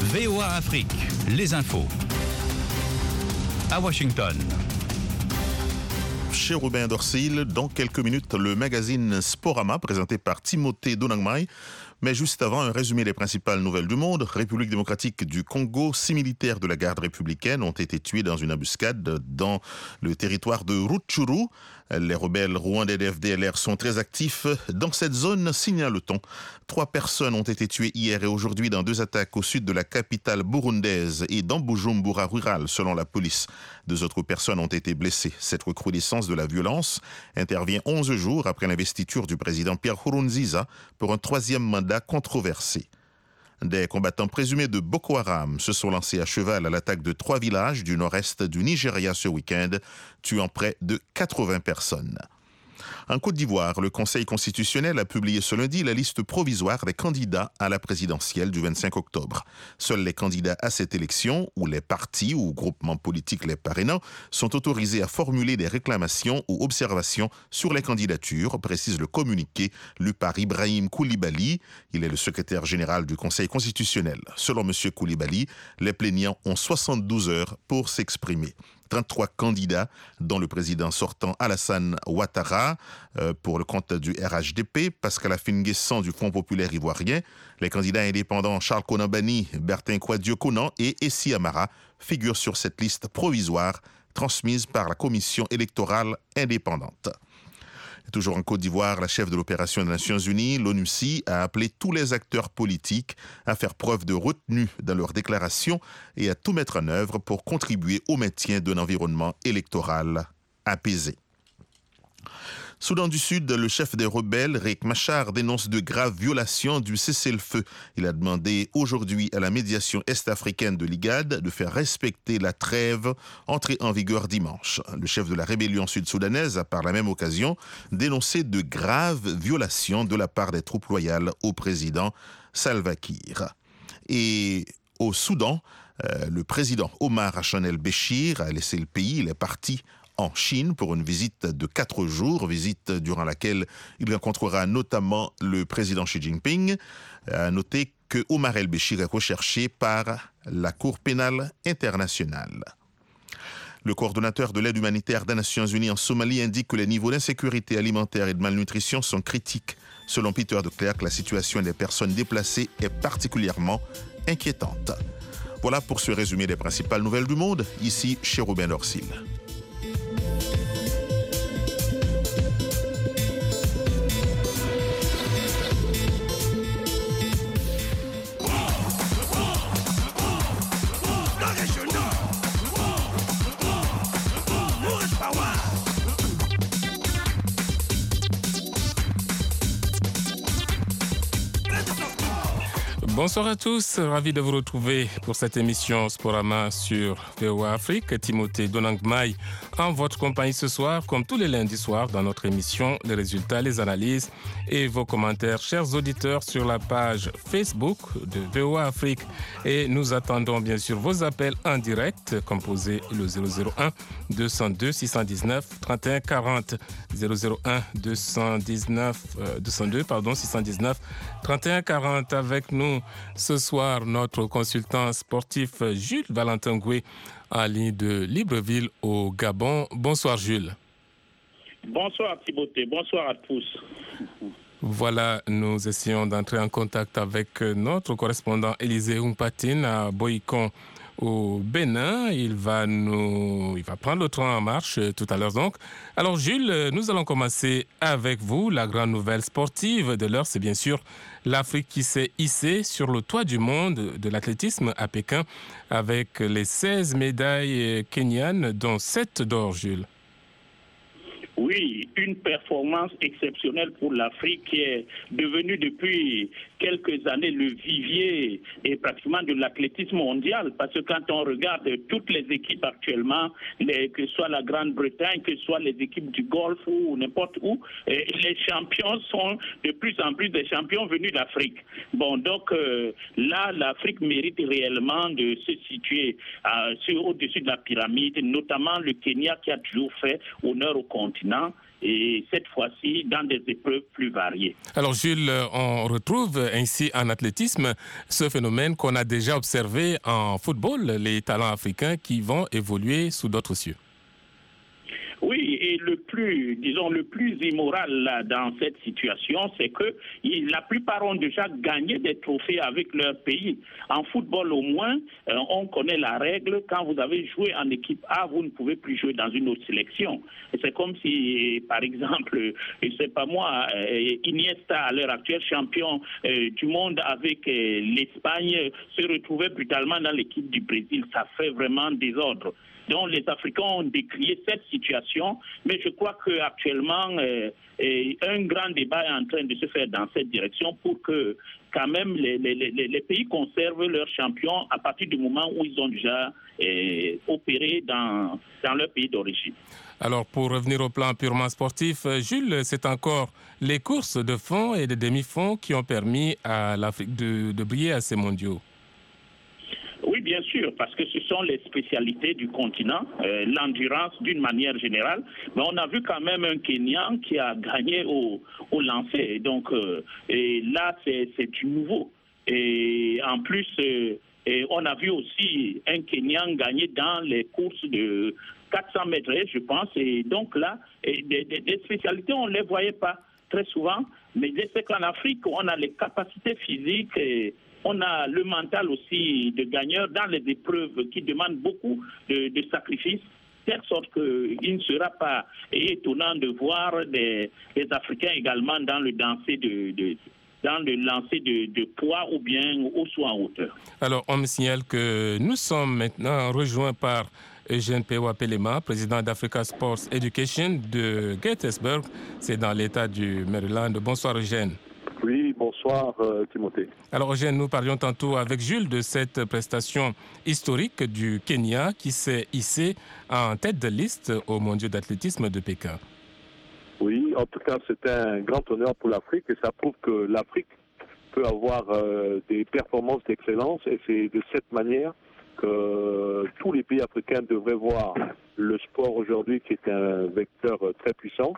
VOA Afrique, les infos. À Washington. Chez Robin Dorsil, dans quelques minutes, le magazine Sporama, présenté par Timothée Donangmai. Mais juste avant, un résumé des principales nouvelles du monde. République démocratique du Congo, 6 militaires de la garde républicaine ont été tués dans une embuscade dans le territoire de Rutshuru. Les rebelles rwandais des FDLR sont très actifs dans cette zone, signale-t-on. 3 personnes ont été tuées hier et aujourd'hui dans 2 attaques au sud de la capitale burundaise et dans Bujumbura rural, selon la police. 2 autres personnes ont été blessées. Cette recrudescence de la violence intervient 11 jours après l'investiture du président Pierre Nkurunziza pour un 3e mandat controversé. Des combattants présumés de Boko Haram se sont lancés à cheval à l'attaque de 3 villages du nord-est du Nigeria ce week-end, tuant près de 80 personnes. En Côte d'Ivoire, le Conseil constitutionnel a publié ce lundi la liste provisoire des candidats à la présidentielle du 25 octobre. Seuls les candidats à cette élection, ou les partis ou groupements politiques les parrainants, sont autorisés à formuler des réclamations ou observations sur les candidatures, précise le communiqué lu par Ibrahim Koulibaly. Il est le secrétaire général du Conseil constitutionnel. Selon M. Koulibaly, les plaignants ont 72 heures pour s'exprimer. 33 candidats, dont le président sortant Alassane Ouattara pour le compte du RHDP, Pascal Affinguessan du Front populaire ivoirien, les candidats indépendants Charles Konambani, Bertin Kouadio-Konan et Essi Amara figurent sur cette liste provisoire transmise par la Commission électorale indépendante. Toujours en Côte d'Ivoire, la chef de l'opération des Nations Unies, l'ONUCI, a appelé tous les acteurs politiques à faire preuve de retenue dans leurs déclarations et à tout mettre en œuvre pour contribuer au maintien d'un environnement électoral apaisé. Soudan du Sud, le chef des rebelles, Riek Machar, dénonce de graves violations du cessez-le-feu. Il a demandé aujourd'hui à la médiation est-africaine de l'IGAD de faire respecter la trêve entrée en vigueur dimanche. Le chef de la rébellion sud-soudanaise a par la même occasion dénoncé de graves violations de la part des troupes loyales au président Salva Kiir. Et au Soudan, le président Omar Hassan el-Béchir a laissé le pays. Il est parti en Chine pour une visite de 4 jours, visite durant laquelle il rencontrera notamment le président Xi Jinping. À noter que Omar el-Béchir est recherché par la Cour pénale internationale. Le coordonnateur de l'aide humanitaire des Nations Unies en Somalie indique que les niveaux d'insécurité alimentaire et de malnutrition sont critiques. Selon Peter de Klerk, la situation des personnes déplacées est particulièrement inquiétante. Voilà pour ce résumé des principales nouvelles du monde, ici chez Robin Dorsil. Bonsoir à tous, ravi de vous retrouver pour cette émission Sporama sur VOA Afrique. Timothée Donangmai en votre compagnie ce soir, comme tous les lundis soirs dans notre émission, les résultats, les analyses et vos commentaires, chers auditeurs, sur la page Facebook de VOA Afrique. Et nous attendons bien sûr vos appels en direct, composez le 001 202 619 31 40, 001 202 619 31 40. Avec nous ce soir, notre consultant sportif Jules Valentin Goué, en ligne de Libreville au Gabon. Bonsoir Jules. Bonsoir Timothée, bonsoir à tous. Voilà, nous essayons d'entrer en contact avec notre correspondant Élisée Humpatine à Boïcon au Bénin. Il va prendre le train en marche tout à l'heure donc. Alors Jules, nous allons commencer avec vous. La grande nouvelle sportive de l'heure, c'est bien sûr l'Afrique qui s'est hissée sur le toit du monde de l'athlétisme à Pékin avec les 16 médailles kenyanes, dont 7 d'or, Jules. Oui, une performance exceptionnelle pour l'Afrique qui est devenue depuis quelques années le vivier et pratiquement de l'athlétisme mondial, parce que quand on regarde toutes les équipes actuellement, que ce soit la Grande-Bretagne, que ce soit les équipes du Golfe ou n'importe où, les champions sont de plus en plus des champions venus d'Afrique. Bon, donc là, l'Afrique mérite réellement de se situer au-dessus de la pyramide, notamment le Kenya qui a toujours fait honneur au continent. et cette fois-ci dans des épreuves plus variées. Alors Jules, on retrouve ainsi en athlétisme ce phénomène qu'on a déjà observé en football, les talents africains qui vont évoluer sous d'autres cieux. Oui, et le plus immoral là, dans cette situation, c'est que la plupart ont déjà gagné des trophées avec leur pays. En football au moins, on connaît la règle. Quand vous avez joué en équipe A, vous ne pouvez plus jouer dans une autre sélection. Et c'est comme si, par exemple, je sais pas moi, Iniesta, à l'heure actuelle champion du monde avec l'Espagne, se retrouvait brutalement dans l'équipe du Brésil. Ça fait vraiment désordre. Donc les Africains ont décrié cette situation, mais je crois qu'actuellement, un grand débat est en train de se faire dans cette direction pour que quand même les pays conservent leurs champions à partir du moment où ils ont déjà opéré dans leur pays d'origine. Alors pour revenir au plan purement sportif, Jules, c'est encore les courses de fond et de demi-fond qui ont permis à l'Afrique de briller à ces mondiaux. Oui, bien sûr, parce que ce sont les spécialités du continent, l'endurance d'une manière générale. Mais on a vu quand même un Kenyan qui a gagné au lancer. Donc et là, c'est du nouveau. Et en plus, on a vu aussi un Kenyan gagner dans les courses de 400 mètres, je pense. Et donc là, des spécialités, on ne les voyait pas très souvent. Mais je sais qu'en Afrique, on a les capacités physiques on a le mental aussi de gagneur dans les épreuves qui demandent beaucoup de sacrifices, de telle sorte qu'il ne sera pas étonnant de voir des Africains également dans le lancer de poids ou bien au saut en hauteur. Alors, on me signale que nous sommes maintenant rejoints par Eugène Pewa Pelema, président d'Africa Sports Education de Gettysburg. C'est dans l'État du Maryland. Bonsoir, Eugène. Oui, bonsoir Timothée. Alors Eugène, nous parlions tantôt avec Jules de cette prestation historique du Kenya qui s'est hissé en tête de liste aux mondiaux d'athlétisme de Pékin. Oui, en tout cas c'est un grand honneur pour l'Afrique et ça prouve que l'Afrique peut avoir des performances d'excellence et c'est de cette manière que tous les pays africains devraient voir le sport aujourd'hui qui est un vecteur très puissant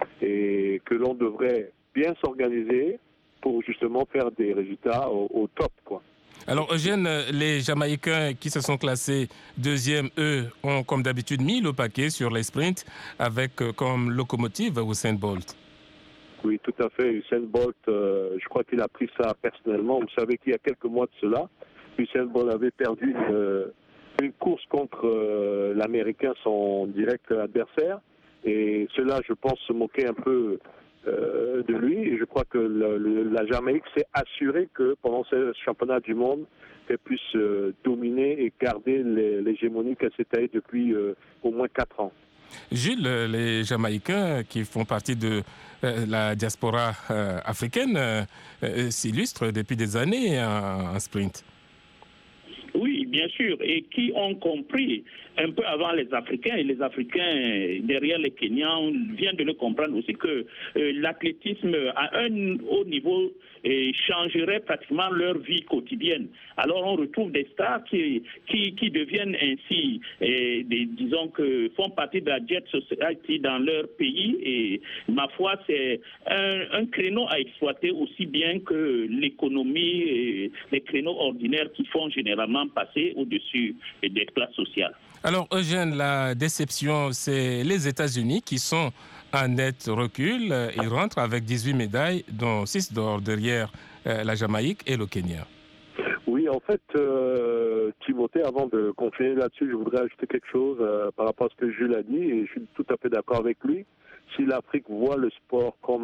et que l'on devrait bien s'organiser pour justement faire des résultats au top, quoi. Alors Eugène, les Jamaïcains qui se sont classés deuxième, eux, ont comme d'habitude mis le paquet sur les sprints avec comme locomotive Usain Bolt. Oui, tout à fait. Usain Bolt, je crois qu'il a pris ça personnellement. Vous savez qu'il y a quelques mois de cela, Usain Bolt avait perdu une course contre l'Américain, son direct adversaire. Et cela, je pense, se moquait un peu de lui. Et je crois que la Jamaïque s'est assurée que pendant ce championnat du monde, qu'elle puisse dominer et garder l'hégémonie qu'elle s'est taillée depuis au moins 4 ans. Jules, les Jamaïcains qui font partie de la diaspora africaine s'illustrent depuis des années en sprint. Oui, bien sûr, et qui ont compris un peu avant les Africains, et les Africains derrière les Kenyans viennent de le comprendre aussi, que l'athlétisme à un haut niveau changerait pratiquement leur vie quotidienne. Alors on retrouve des stars qui deviennent ainsi, disons que font partie de la jet society dans leur pays, et ma foi c'est un créneau à exploiter aussi bien que l'économie et les créneaux ordinaires qui font généralement passer au-dessus des classes sociales. Alors Eugène, la déception, c'est les États-Unis qui sont en net recul. Ils rentrent avec 18 médailles, dont 6 d'or derrière la Jamaïque et le Kenya. Oui, en fait, Timothée, avant de continuer là-dessus, je voudrais ajouter quelque chose par rapport à ce que Jules a dit, et je suis tout à fait d'accord avec lui. Si l'Afrique voit le sport comme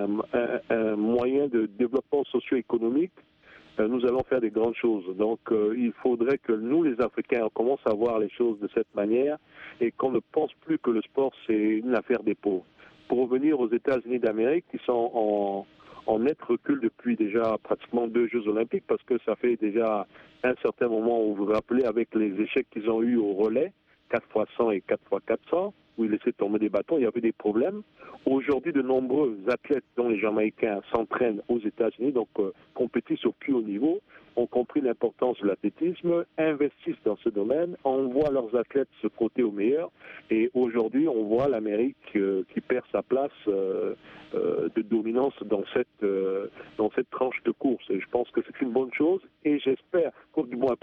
un moyen de développement socio-économique, nous allons faire des grandes choses. Donc, il faudrait que nous, les Africains, commencent à voir les choses de cette manière et qu'on ne pense plus que le sport, c'est une affaire des pauvres. Pour revenir aux États-Unis d'Amérique, qui sont en net recul depuis déjà pratiquement 2 Jeux olympiques, parce que ça fait déjà un certain moment, où vous vous rappelez, avec les échecs qu'ils ont eus au relais, 4x100 et 4x400, où il laissait tomber des bâtons, il y avait des problèmes. Aujourd'hui, de nombreux athlètes, dont les Jamaïcains, s'entraînent aux États-Unis, donc compétissent au plus haut niveau, ont compris l'importance de l'athlétisme, investissent dans ce domaine, envoient leurs athlètes se frotter au meilleur, et aujourd'hui, on voit l'Amérique qui perd sa place de dominance dans cette tranche de course. Et je pense que c'est une bonne chose, et j'espère, du moins